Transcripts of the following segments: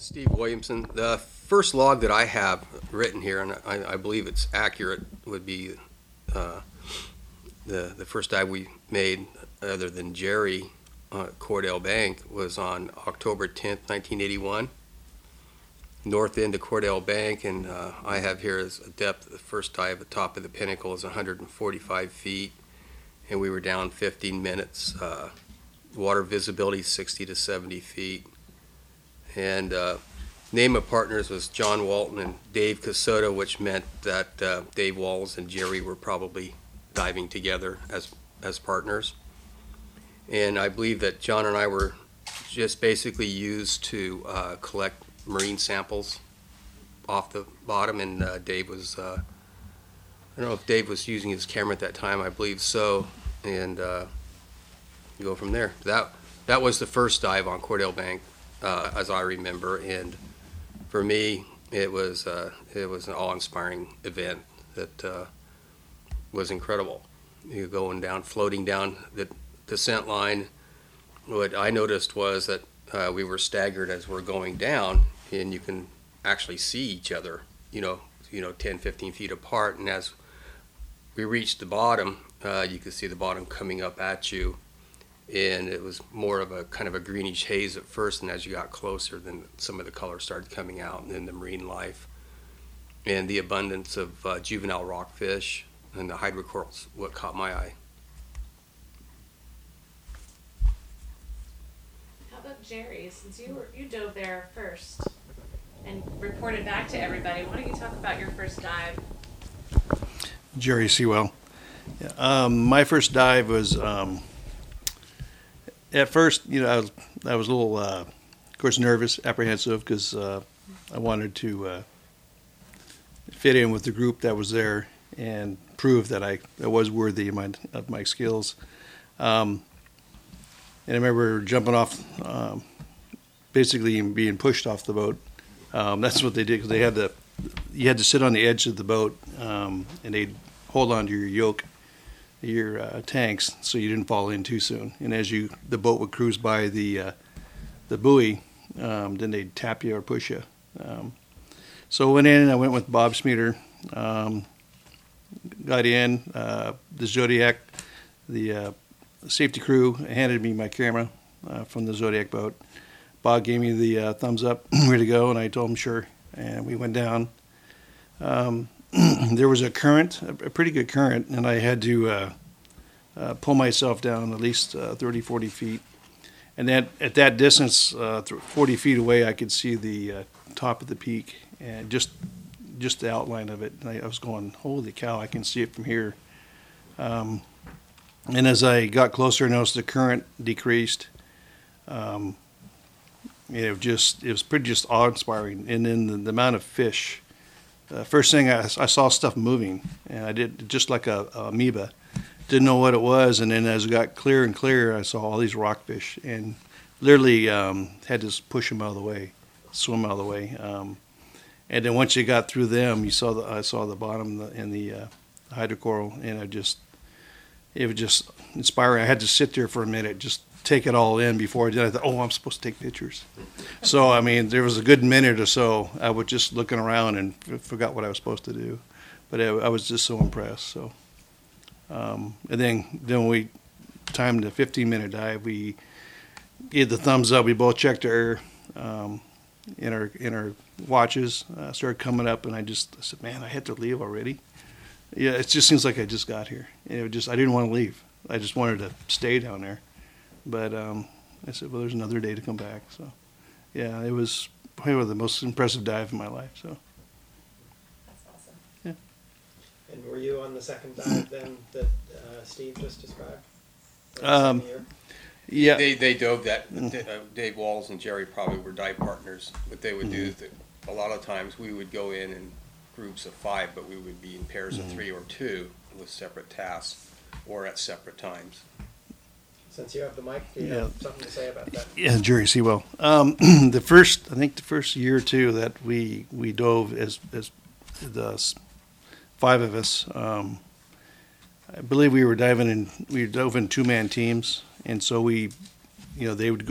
Steve Williamson. The first log that I have written here, and I believe it's accurate, would be the first dive we made, other than Jerry, at Cordell Bank, was on October 10th, 1981. North end of Cordell Bank, and I have here as a depth, the first dive at the top of the pinnacle is 145 feet, and we were down 15 minutes. Water visibility 60 to 70 feet. And name of partners was John Walton and Dave Casota, which meant that Dave Walls and Jerry were probably diving together as partners. And I believe that John and I were just basically used to collect marine samples off the bottom, and Dave was, I don't know if Dave was using his camera at that time, I believe so, and you go from there. That was the first dive on Cordell Bank, as I remember, and for me, it was an awe-inspiring event that was incredible. You're going down, floating down the descent line. What I noticed was that we were staggered as we're going down, and you can actually see each other, 10, 15 feet apart. And as we reached the bottom, you could see the bottom coming up at you. And it was more of a kind of a greenish haze at first, and as you got closer, then some of the color started coming out, and then the marine life and the abundance of juvenile rockfish and the hydrocorals, what caught my eye. How about Jerry? Since you dove there first and reported back to everybody, why don't you talk about your first dive? Jerry Sewell. Yeah, my first dive was at first, I was a little, of course, nervous, apprehensive, because I wanted to fit in with the group that was there and prove that I was worthy of my skills. And I remember jumping off, basically being pushed off the boat. That's what they did, because you had to sit on the edge of the boat, and they'd hold on to your yoke, your tanks, so you didn't fall in too soon. And as the boat would cruise by the buoy, then they'd tap you or push you. So I went in, I went with Bob Smeater, got in, the Zodiac, the safety crew handed me my camera from the Zodiac boat. Bob gave me the thumbs up, ready to go, and I told him sure, and we went down. There was a current, a pretty good current, and I had to pull myself down at least 30, 40 feet. And then at that distance, 40 feet away, I could see the top of the peak and just the outline of it. And I was going, holy cow, I can see it from here. And as I got closer, I noticed the current decreased. It was pretty just awe-inspiring. And then the amount of fish. First thing, I saw stuff moving, and I did just like a amoeba. Didn't know what it was, and then as it got clearer and clearer, I saw all these rockfish, and literally had to push them out of the way, swim out of the way. And then once you got through them, I saw the bottom and the hydrocoral, and it was just inspiring. I had to sit there for a minute, just take it all in before I did. I thought, I'm supposed to take pictures. So, there was a good minute or so. I was just looking around and forgot what I was supposed to do. But I was just so impressed. So, and then when we timed the 15-minute dive, we gave the thumbs up. We both checked our in our watches. Started coming up, and I said, man, I had to leave already. Yeah, it just seems like I just got here. I didn't want to leave. I just wanted to stay down there. But I said, well, there's another day to come back. So, yeah, it was probably the most impressive dive in my life. So, That's awesome. yeah. And were you on the second dive then that Steve just described? Um, Yeah. They dove that. Dave Walls and Jerry probably were dive partners. What they would do is that a lot of times we would go in groups of 5, but we would be in pairs of 3 or 2 with separate tasks or at separate times. Since you have the mic, do you have something to say about that? Yeah, Jerry Sewell. The first year or two that we dove as the 5 of us, I believe we dove in 2-man teams, and so they would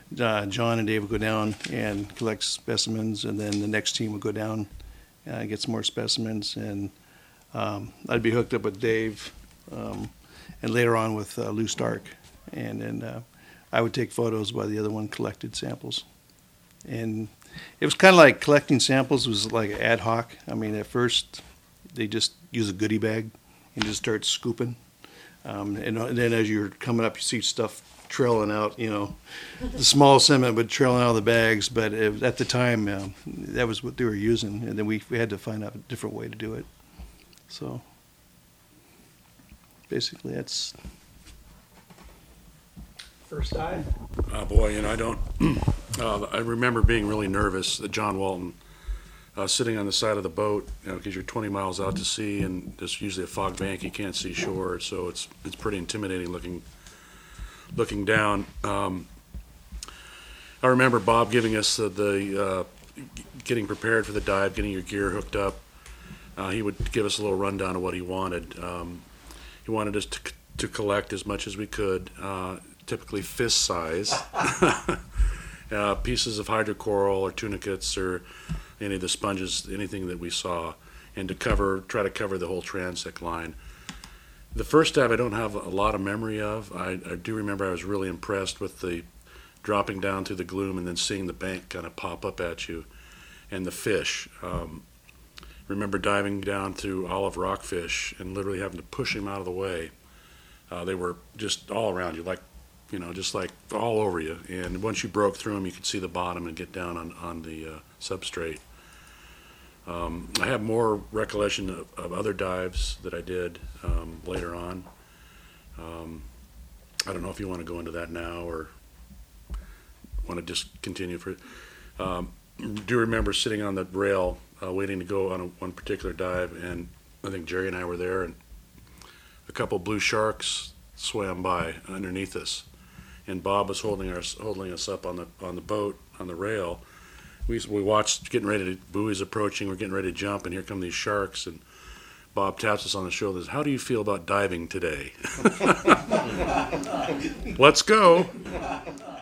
John and Dave would go down and collect specimens, and then the next team would go down and get some more specimens. And I'd be hooked up with Dave, and later on with Lou Stark. And then I would take photos while the other one collected samples. And it was kind of like collecting samples was like ad hoc. I mean, at first, they just use a goodie bag and just start scooping. And then as you're coming up, you see stuff trailing out, the small sediment would trailing out of the bags. But at the time, that was what they were using. And then we had to find out a different way to do it. So basically, that's... First dive? Boy, I don't. I remember being really nervous at John Walton, sitting on the side of the boat, because you're 20 miles out to sea, and there's usually a fog bank. You can't see shore, so it's pretty intimidating looking down. I remember Bob giving us the getting prepared for the dive, getting your gear hooked up. He would give us a little rundown of what he wanted. He wanted us to collect as much as we could. Typically fist size, pieces of hydrocoral or tunicates or any of the sponges, anything that we saw, and to try to cover the whole transect line. The first dive I don't have a lot of memory of. I do remember I was really impressed with the dropping down through the gloom and then seeing the bank kind of pop up at you and the fish. Remember diving down through olive rockfish and literally having to push them out of the way. They were just all around you, just like all over you. And once you broke through them, you could see the bottom and get down on the substrate. I have more recollection of other dives that I did later on. I don't know if you want to go into that now or want to just continue for. Do remember sitting on the rail waiting to go on one particular dive, and I think Jerry and I were there, and a couple blue sharks swam by underneath us, and Bob was holding us up on the boat on the rail. We watched, getting ready to, buoys approaching, we're getting ready to jump, and here come these sharks, and Bob taps us on the shoulder and says, "How do you feel about diving today?" Let's go.